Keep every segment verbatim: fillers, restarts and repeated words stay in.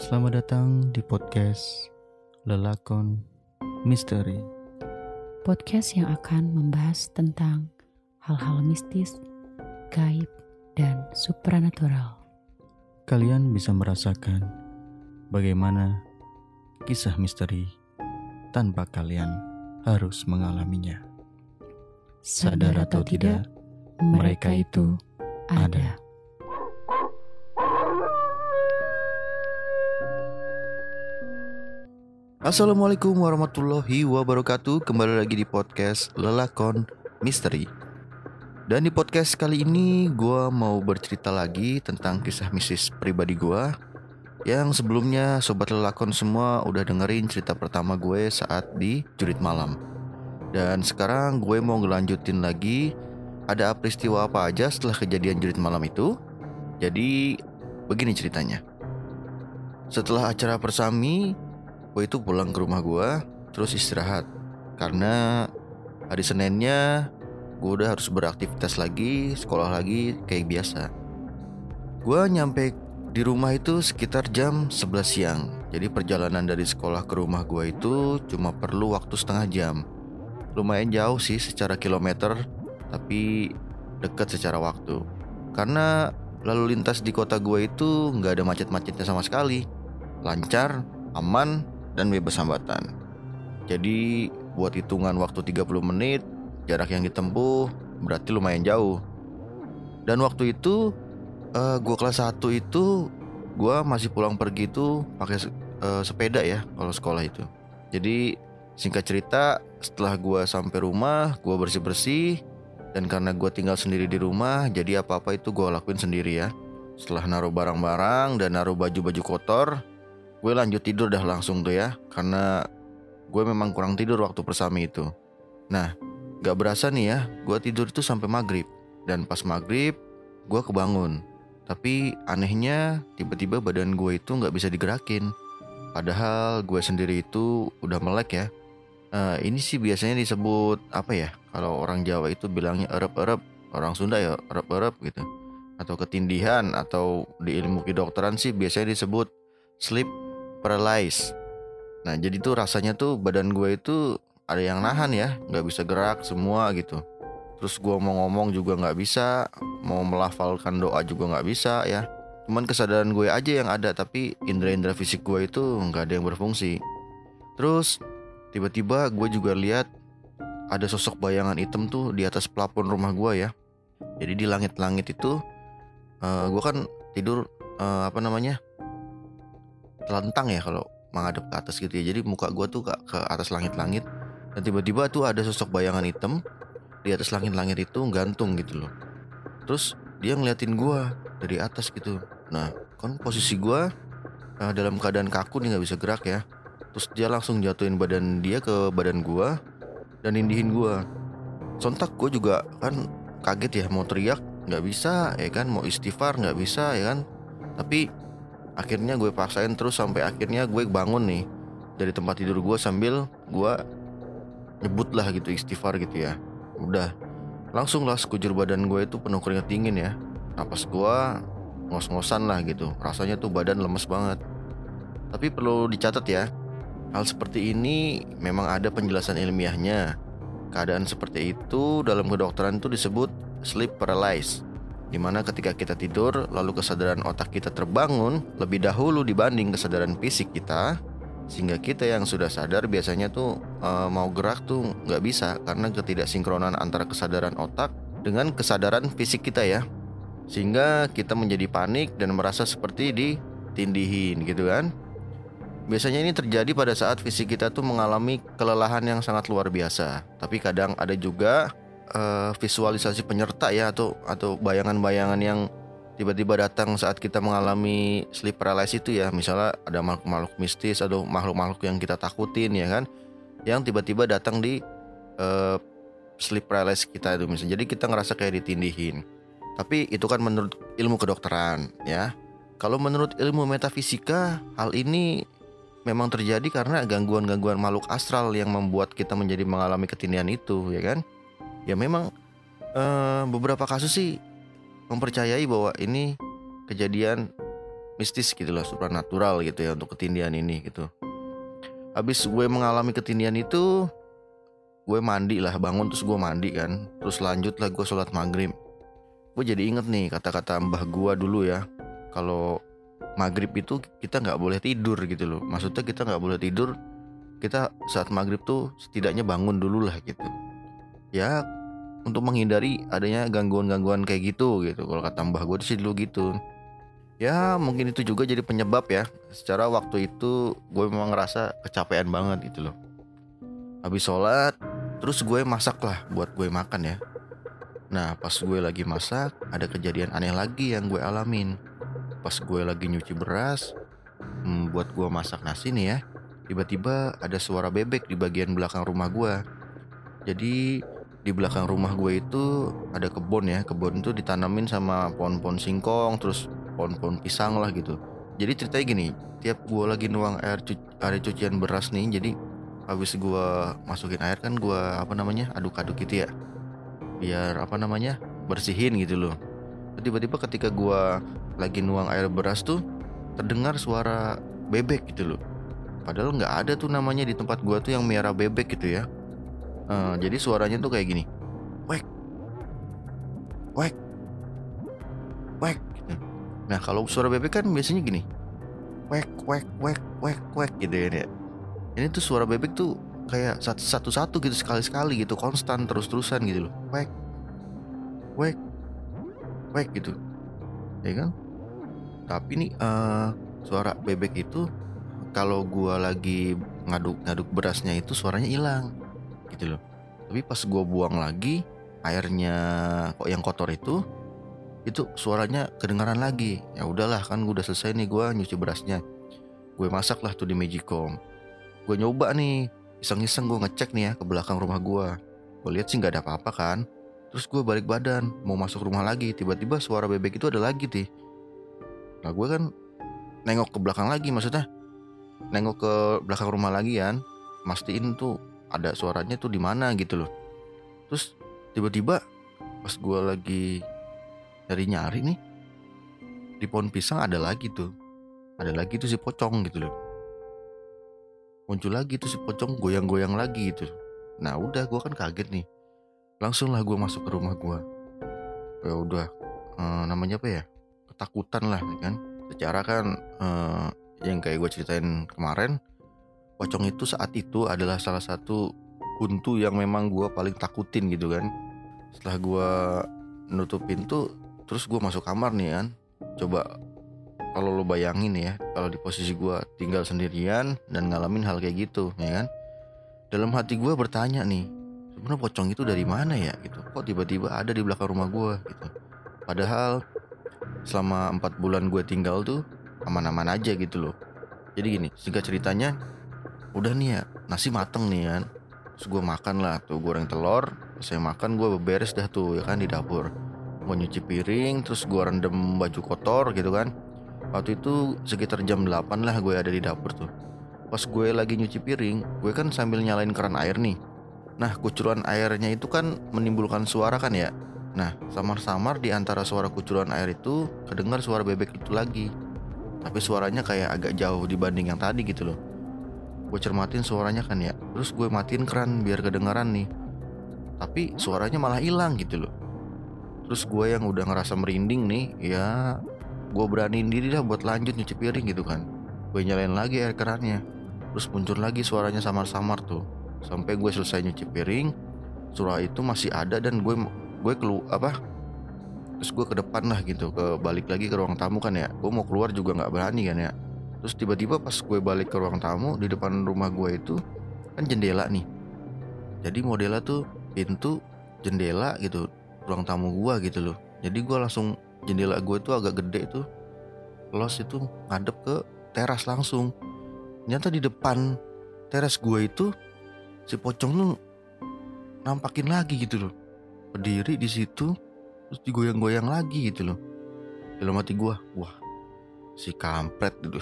Selamat datang di podcast Lelakon Misteri. Podcast yang akan membahas tentang hal-hal mistis, gaib, dan supranatural. Kalian bisa merasakan bagaimana kisah misteri tanpa kalian harus mengalaminya. Sadar atau tidak, mereka itu ada. Assalamualaikum warahmatullahi wabarakatuh. Kembali lagi di podcast Lelakon Misteri. Dan di podcast kali ini gue mau bercerita lagi tentang kisah mistis pribadi gue, yang sebelumnya sobat lelakon semua udah dengerin cerita pertama gue saat di Jurit Malam. Dan sekarang gue mau ngelanjutin lagi, ada peristiwa apa aja setelah kejadian Jurit Malam itu. Jadi begini ceritanya. Setelah acara persami, gue itu pulang ke rumah gue, terus istirahat. Karena hari Seninnya gue udah harus beraktivitas lagi, sekolah lagi kayak biasa. Gue nyampe di rumah itu sekitar jam sebelas siang. Jadi perjalanan dari sekolah ke rumah gue itu cuma perlu waktu setengah jam. Lumayan jauh sih secara kilometer, tapi dekat secara waktu. Karena lalu lintas di kota gue itu gak ada macet-macetnya sama sekali. Lancar, aman, dan bebas hambatan. Jadi buat hitungan waktu tiga puluh menit, jarak yang ditempuh berarti lumayan jauh. Dan waktu itu uh, gue kelas satu itu gue masih pulang pergi itu pakai uh, sepeda ya kalau sekolah itu. Jadi singkat cerita, setelah gue sampai rumah, gue bersih-bersih. Dan karena gue tinggal sendiri di rumah, jadi apa-apa itu gue lakuin sendiri ya. Setelah naruh barang-barang dan naruh baju-baju kotor, gue lanjut tidur dah langsung tuh ya. Karena gue memang kurang tidur waktu persami itu. Nah, gak berasa nih ya, gue tidur itu sampai maghrib. Dan pas maghrib, gue kebangun. Tapi anehnya tiba-tiba badan gue itu gak bisa digerakin. Padahal gue sendiri itu udah melek ya. uh, Ini sih biasanya disebut apa ya, kalau orang Jawa itu bilangnya erep-erep, orang Sunda ya erep-erep gitu, atau ketindihan, atau di ilmu kedokteran sih biasanya disebut sleep paralysis. Nah jadi tuh rasanya tuh badan gue itu ada yang nahan ya, gak bisa gerak semua gitu. Terus gue mau ngomong juga gak bisa, mau melafalkan doa juga gak bisa ya. Cuman kesadaran gue aja yang ada, tapi indera-indera fisik gue itu gak ada yang berfungsi. Terus tiba-tiba gue juga lihat ada sosok bayangan hitam tuh di atas plafon rumah gue ya. Jadi di langit-langit itu uh, gue kan tidur uh, apa namanya telentang ya kalau menghadap ke atas gitu ya. Jadi muka gue tuh ke, ke atas langit-langit. Dan tiba-tiba tuh ada sosok bayangan hitam di atas langit-langit itu gantung gitu loh. Terus dia ngeliatin gue dari atas gitu. Nah kan posisi gue uh, dalam keadaan kaku nih, gak bisa gerak ya. Terus dia langsung jatuhin badan dia ke badan gue dan nindihin gue. Sontak gue juga kan kaget ya, mau teriak gak bisa ya kan, mau istighfar gak bisa ya kan. Tapi akhirnya gue paksain terus sampai akhirnya gue bangun nih dari tempat tidur gue sambil gue nyebut lah gitu istighfar gitu ya. Udah langsung lah sekujur badan gue itu penuh keringat dingin ya. Napas gue ngos-ngosan lah gitu. Rasanya tuh badan lemes banget. Tapi perlu dicatat ya, hal seperti ini memang ada penjelasan ilmiahnya. Keadaan seperti itu dalam kedokteran itu disebut sleep paralysis, dimana ketika kita tidur lalu kesadaran otak kita terbangun lebih dahulu dibanding kesadaran fisik kita, sehingga kita yang sudah sadar biasanya tuh e, mau gerak tuh gak bisa karena ketidaksinkronan antara kesadaran otak dengan kesadaran fisik kita ya. Sehingga kita menjadi panik dan merasa seperti ditindihin gitu kan. Biasanya ini terjadi pada saat fisik kita tuh mengalami kelelahan yang sangat luar biasa. Tapi kadang ada juga uh, visualisasi penyerta ya, atau atau bayangan-bayangan yang tiba-tiba datang saat kita mengalami sleep paralysis itu ya. Misalnya ada makhluk-makhluk mistis atau makhluk-makhluk yang kita takutin ya kan, yang tiba-tiba datang di uh, sleep paralysis kita itu misalnya. Jadi kita ngerasa kayak ditindihin. Tapi itu kan menurut ilmu kedokteran ya. Kalau menurut ilmu metafisika, hal ini memang terjadi karena gangguan-gangguan makhluk astral yang membuat kita menjadi mengalami ketindihan itu ya kan. Ya memang uh, beberapa kasus sih mempercayai bahwa ini kejadian mistis gitu lah, supranatural gitu ya untuk ketindihan ini gitu. Habis gue mengalami ketindihan itu, gue mandi lah, bangun terus gue mandi kan, terus lanjut lah gue sholat maghrib. Gue jadi inget nih kata-kata mbah gue dulu ya, kalau maghrib itu kita nggak boleh tidur gitu loh. Maksudnya kita nggak boleh tidur, kita saat maghrib tuh setidaknya bangun dulu lah gitu. Ya untuk menghindari adanya gangguan-gangguan kayak gitu gitu. Kalau kata mbah gue sih dulu gitu. Ya mungkin itu juga jadi penyebab ya. Secara waktu itu gue memang ngerasa kecapean banget gitu loh. Habis sholat, terus gue masak lah buat gue makan ya. Nah pas gue lagi masak, ada kejadian aneh lagi yang gue alamin. Pas gue lagi nyuci beras, hmm, buat gue masak nasi nih ya, tiba-tiba ada suara bebek di bagian belakang rumah gue. Jadi di belakang rumah gue itu ada kebun ya. Kebun itu ditanamin sama pohon-pohon singkong, terus pohon-pohon pisang lah gitu. Jadi ceritanya gini, tiap gue lagi nuang air, cu- air cucian beras nih, jadi habis gue masukin air kan gue apa namanya aduk-aduk gitu ya, biar apa namanya bersihin gitu loh. Tiba-tiba ketika gue lagi nuang air beras tuh terdengar suara bebek gitu loh. Padahal nggak ada tuh namanya di tempat gue tuh yang miara bebek gitu ya. Eh, jadi suaranya tuh kayak gini, wek, wek, wek gitu. Nah kalau suara bebek kan biasanya gini, wek, wek, wek, wek, wek gitu ya. Ini tuh suara bebek tuh kayak sat- satu-satu gitu, sekali-sekali gitu, konstan terus-terusan gitu loh, wek, wek, wek gitu, ya kan? Tapi nih eh, suara bebek itu kalau gua lagi ngaduk-ngaduk berasnya itu suaranya hilang gitu loh. Tapi pas gua buang lagi airnya kok yang kotor itu, itu suaranya kedengaran lagi. Ya udahlah kan gua udah selesai nih gua nyuci berasnya. Gue masak lah tuh di Magicom. Gue nyoba nih, iseng-iseng gue ngecek nih ya ke belakang rumah gue. Gue lihat sih nggak ada apa-apa kan. Terus gue balik badan mau masuk rumah lagi, tiba-tiba suara bebek itu ada lagi sih. Nah gue kan nengok ke belakang lagi, maksudnya nengok ke belakang rumah lagi kan, mastiin tuh ada suaranya tuh di mana gitu loh. Terus tiba-tiba pas gue lagi nyari-nyari nih, di pohon pisang ada lagi tuh, ada lagi tuh si pocong gitu loh. Muncul lagi tuh si pocong goyang-goyang lagi gitu. Nah udah gue kan kaget nih, langsung lah gue masuk ke rumah gue. Ya udah eh, namanya apa ya, ketakutan lah kan. Secara kan eh, yang kayak gue ceritain kemarin, pocong itu saat itu adalah salah satu hantu yang memang gue paling takutin gitu kan. Setelah gue nutup pintu, terus gue masuk kamar nih kan. Coba kalau lo bayangin ya, kalau di posisi gue tinggal sendirian dan ngalamin hal kayak gitu, ya kan? Dalam hati gue bertanya nih, sebenarnya pocong itu dari mana ya gitu? Kok tiba-tiba ada di belakang rumah gue gitu? Padahal selama empat bulan gue tinggal tuh aman-aman aja gitu loh. Jadi gini, singkat ceritanya, udah nih ya, nasi mateng nih kan. Terus gue makan lah tuh, goreng telur. Saya makan, gue beberes dah tuh ya kan di dapur. Gue nyuci piring, terus gue rendam baju kotor gitu kan. Waktu itu sekitar jam delapan lah gue ada di dapur tuh. Pas gue lagi nyuci piring, gue kan sambil nyalain keran air nih. Nah kucuran airnya itu kan menimbulkan suara kan ya. Nah samar-samar di antara suara kucuran air itu kedengar suara bebek itu lagi. Tapi suaranya kayak agak jauh dibanding yang tadi gitu loh. Gue cermatin suaranya kan ya. Terus gue matiin keran biar kedengaran nih. Tapi suaranya malah hilang gitu loh. Terus gue yang udah ngerasa merinding nih, ya gue beraniin diri dah buat lanjut nyuci piring gitu kan. Gue nyalain lagi air kerannya. Terus muncul lagi suaranya samar-samar tuh. Sampai gue selesai nyuci piring, suara itu masih ada dan gue gue kelu apa? Terus gue ke depan lah gitu, ke balik lagi ke ruang tamu kan ya. Gue mau keluar juga nggak berani kan ya. Terus tiba-tiba pas gue balik ke ruang tamu, di depan rumah gue itu kan jendela nih. Jadi modelnya tuh pintu, jendela gitu, ruang tamu gue gitu loh. Jadi gue langsung, jendela gue tuh agak gede tuh, los itu ngadep ke teras langsung. Ternyata di depan teras gue itu si pocong tuh nampakin lagi gitu loh, berdiri di situ, terus digoyang-goyang lagi gitu loh. Dalam hati gue, wah si kampret gitu.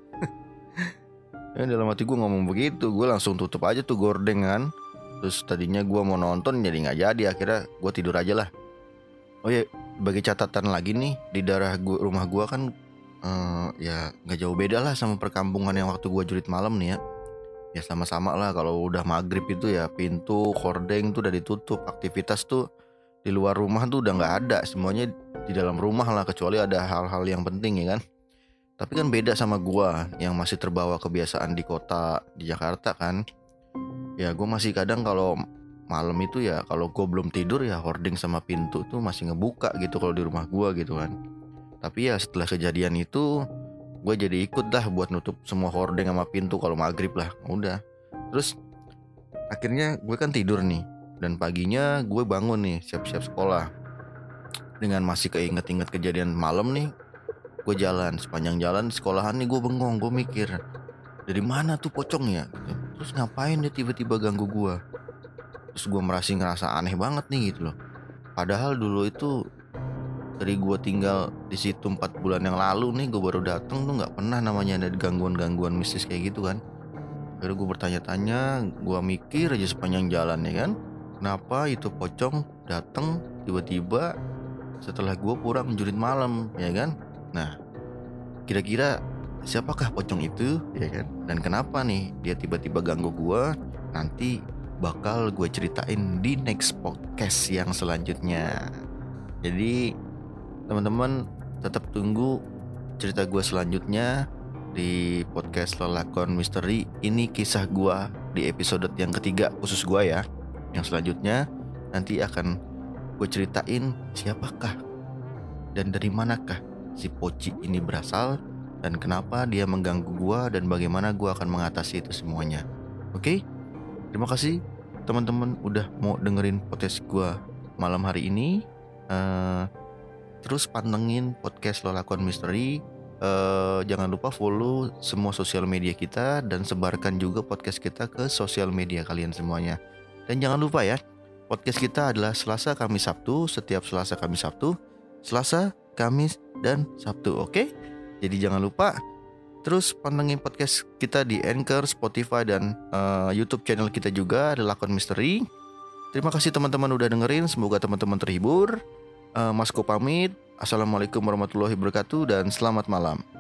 Ya dalam hati gue ngomong begitu, gue langsung tutup aja tuh gorden kan. Terus tadinya gue mau nonton jadi nggak jadi, akhirnya gue tidur aja lah. Oh ya, bagi catatan lagi nih, di daerah gua, rumah gue kan eh, ya nggak jauh beda lah sama perkampungan yang waktu gue jurit malam nih ya. Ya sama-sama lah, kalau udah maghrib itu ya pintu hordeng tuh udah ditutup, aktivitas tuh di luar rumah tuh udah nggak ada, semuanya di dalam rumah lah kecuali ada hal-hal yang penting ya kan. Tapi kan beda sama gua yang masih terbawa kebiasaan di kota di Jakarta kan. Ya gua masih kadang kalau malam itu ya kalau gua belum tidur ya hording sama pintu tuh masih ngebuka gitu kalau di rumah gua gitu kan. Tapi ya setelah kejadian itu gue jadi ikut dah buat nutup semua hordeng sama pintu kalau maghrib lah. Udah. Terus akhirnya gue kan tidur nih, dan paginya gue bangun nih siap-siap sekolah. Dengan masih keinget-inget kejadian malam nih, gue jalan sepanjang jalan di sekolahan nih, gue bengong, gue mikir dari mana tuh pocong ya gitu. Terus ngapain dia tiba-tiba ganggu gue. Terus gue merasa ngerasa aneh banget nih gitu loh. Padahal dulu itu dari gue tinggal di situ empat bulan yang lalu nih, gue baru dateng tuh nggak pernah namanya ada gangguan-gangguan mistis kayak gitu kan. Akhirnya gue bertanya-tanya, gue mikir aja sepanjang jalan ya kan, kenapa itu pocong datang tiba-tiba setelah gue pulang menjurit malam ya kan. Nah, kira-kira siapakah pocong itu ya kan, dan kenapa nih dia tiba-tiba ganggu gue? Nanti bakal gue ceritain di next podcast yang selanjutnya. Jadi teman-teman tetap tunggu cerita gue selanjutnya di podcast Lelakon Misteri. Ini kisah gue di episode yang ketiga khusus gue ya. Yang selanjutnya nanti akan gue ceritain siapakah dan dari manakah si Poci ini berasal, dan kenapa dia mengganggu gue, dan bagaimana gue akan mengatasi itu semuanya. Oke? Terima kasih teman-teman udah mau dengerin podcast gue malam hari ini. uh, Terus pantengin podcast Lelakon Misteri. uh, Jangan lupa follow semua sosial media kita, dan sebarkan juga podcast kita ke sosial media kalian semuanya. Dan jangan lupa ya, podcast kita adalah Selasa, Kamis, Sabtu. Setiap Selasa, Kamis, Sabtu. Selasa, Kamis, dan Sabtu. Oke? Jadi jangan lupa. Terus pantengin podcast kita di Anchor, Spotify, dan uh, YouTube channel kita juga, Lelakon Misteri. Terima kasih teman-teman udah dengerin. Semoga teman-teman terhibur. Uh, Mas Ko pamit. Assalamualaikum warahmatullahi wabarakatuh dan selamat malam.